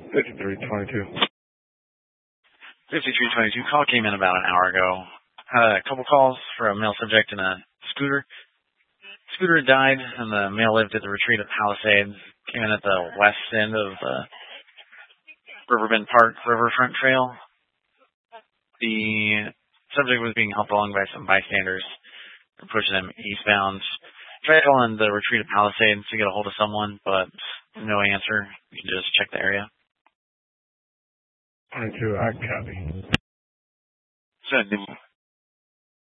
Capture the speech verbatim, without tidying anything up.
fifty-three twenty-two. fifty-three twenty-two. Call came in about an hour ago. Had a couple calls for a male subject in a scooter. Scooter had died, and the male lived at the retreat at Palisades. Came in at the west end of the Riverbend Park Riverfront Trail. The subject was being helped along by some bystanders. They're pushing him eastbound. Tried calling the retreat at Palisades to get a hold of someone, but no answer. You can just check the area. twenty-two, I copy. Send him.